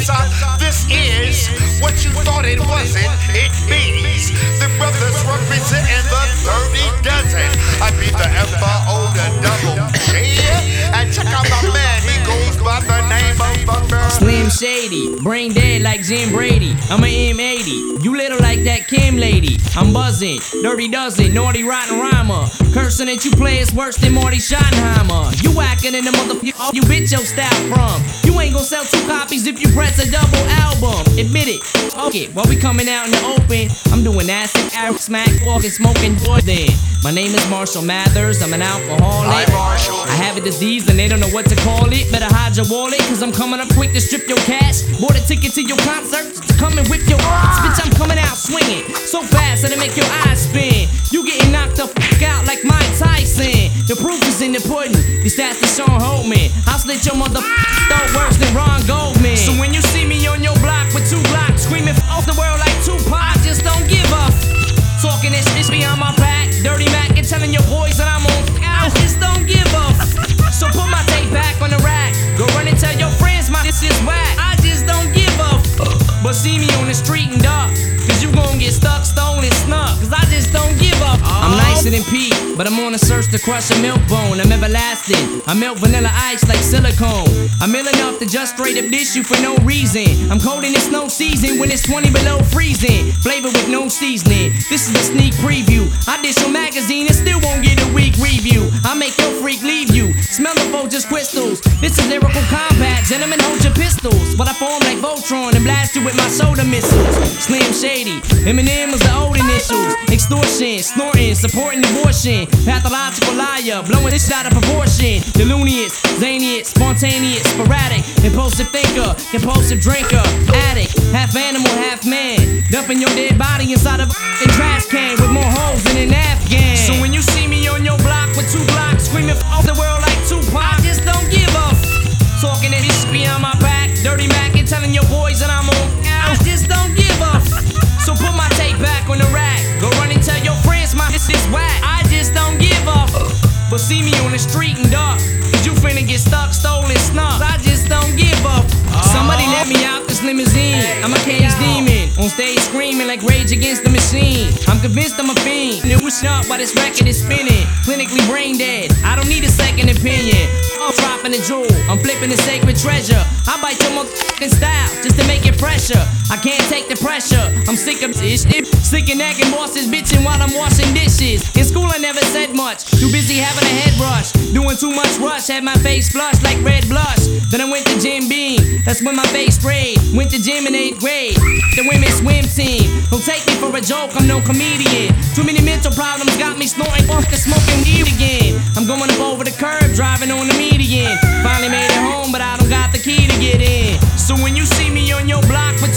this is what you thought it wasn't. It means the brothers representing the 30 dozen. I beat the FIO, the double G. And check out my man, he goes by the name of Slim Shady, brain dead like Jim Brady. I'm a M80, you little like that Kim lady. I'm buzzing, dirty dozen, naughty rotten rhymer. Cursing that you play is worse than Marty Schottenheimer. You whacking in the motherfucker you bitch your style from. You ain't gon' sell 2 copies if you press a double album. Admit it, okay, while we coming out in the open, I'm doing acid, Arab smack, walking, smoking, then. My name is Marshall Mathers, I'm an alcoholic. Hi, Marshall. I have a disease and they don't know what to call it. Better hide your wallet, cause I'm coming up quick to strip your cash. Bought a ticket to your concert to come and whip your ass. Bitch, I'm coming out swinging so fast that it make your eyes spin. You getting knocked the fuck out like Mike Tyson. The proof is in the pudding, these stats to Sean Holtman. I'll slit your motherfucker throat worse than Ron Goldman. So when you see me on your block with 2 blocks, screaming off the world like Tupac, I just don't give up. Talking this shit behind my back, Dirty Mac and telling your boys that I'm on. I just don't give up. So put my tape back on the rack. Go run and tell your friends my this is whack. I just don't give up. But see me on the street and dark, cause you gon' get stuck, stolen, snuck. Cause I just don't give up. I'm nicer than Pete, but I'm on a search to crush a milk bone. I'm everlasting. I melt vanilla ice like silicone. I'm ill enough to just straight up dish you for no reason. I'm cold in the snow season when it's 20 below freezing. Flavor with no seasoning. This is a sneak preview. I dish your magazine and still won't get a weak review. I make your freak leave you. Smell the Folgers crystals. This is lyrical combat. Gentlemen, hold your pistols. But I form like Voltron and blast you with my soda missiles. Slim Shady. Eminem was the old initials. Extortion, snorting, supporting abortion. Pathological liar, blowing this out of proportion. Delunious, zanious, spontaneous, sporadic. Impulsive thinker, compulsive drinker. Addict, half animal, half man. Dumping your dead body inside of a trash can with more holes than an Afghan. So when you see me on your block with 2 blocks, screaming off the world like Tupac, I just don't give up. Talking that shit behind my back, Dirty Mac and telling your boys that I'm on. I just don't give up. So put my tape back on the rack. Go run and tell your friends my this is whack. I just don't give up. But see me on the street and dark, cause you finna get stuck, stolen, snuck. I just don't give up. Somebody let me out this limousine. I'm a cage demon, on stage screaming like Rage Against the Machine. I'm convinced I'm a fiend. It was up while this record is spinning. Clinically brain dead, I don't need a second opinion. I'm dropping a jewel, I'm flipping the sacred treasure. I bite your motherfucking style just to make it pressure. I can't take the pressure, I'm sick of this shit. Sick of nagging bosses bitching while I'm washing dishes. In school I never said much, too busy having a head rush. Doing too much rush, had my face flushed like red blush. Then I went to Jim Beam, that's when my face sprayed. Went to gym in 8th grade, the women's swim team. Don't take me for a joke, I'm no comedian. Too many mental problems got me snorting, fucking smoking weed again. I'm going up over the curb, driving on the median. Finally made it home, but I don't got the key to get in. So when you see me on your block with